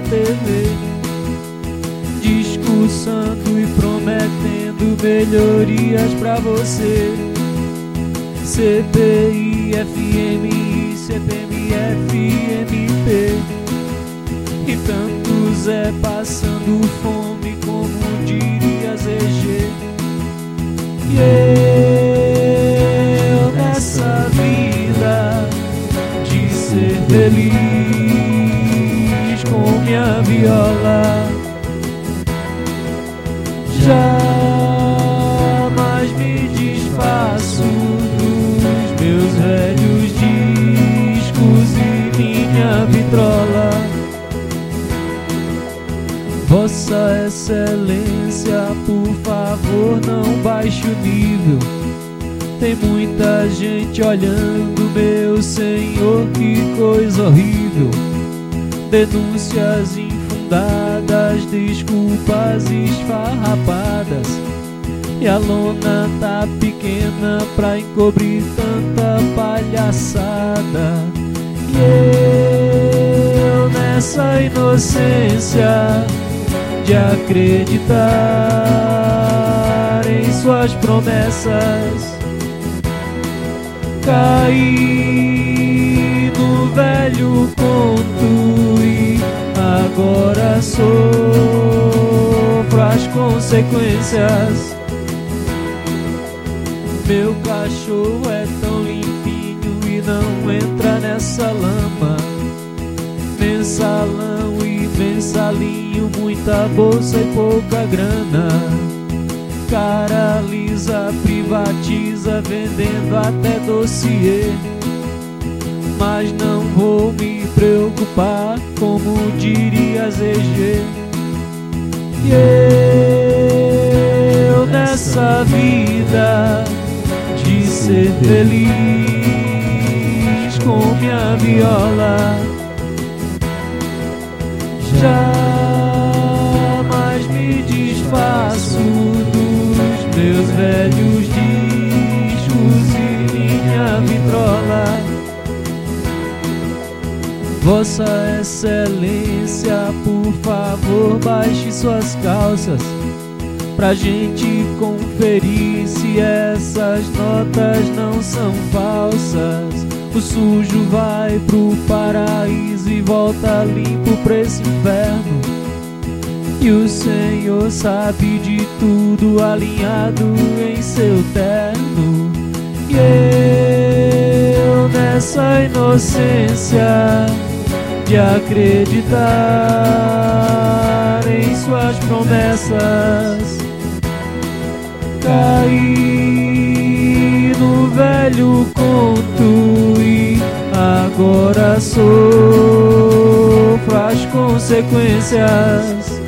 TV, discursando e prometendo melhorias pra você. CPI, FMI, CPMF, MP, e tantos passando fome, como diria ZG. E eu nessa vida de ser feliz com minha viola, jamais me desfaço dos meus velhos discos e minha vitrola. Vossa Excelência, por favor, não baixe o nível. Tem muita gente olhando, meu senhor, que coisa horrível. Denúncias infundadas, desculpas esfarrapadas, e a lona tá pequena pra encobrir tanta palhaçada. E eu nessa inocência de acreditar em suas promessas, caí no velho conto e agora sofro as consequências. Meu cachorro é tão limpinho e não entra nessa lama. Mensalão e mensalinho, muita bolsa e pouca grana. Cara lisa, privatiza, vendendo até dossiê. Mas não vou me preocupar, como diria ZG. E eu nessa vida de ser feliz com minha viola, jamais me desfaço dos meus velhos discos e minha vitrola. Vossa Excelência, por favor, baixe suas calças pra gente conferir se essas notas não são falsas. O sujo vai pro paraíso e volta limpo pra esse inferno. E o Senhor sabe de tudo, alinhado em seu terno. E eu nessa inocência de acreditar em suas promessas, caí no velho conto e agora sofro as consequências.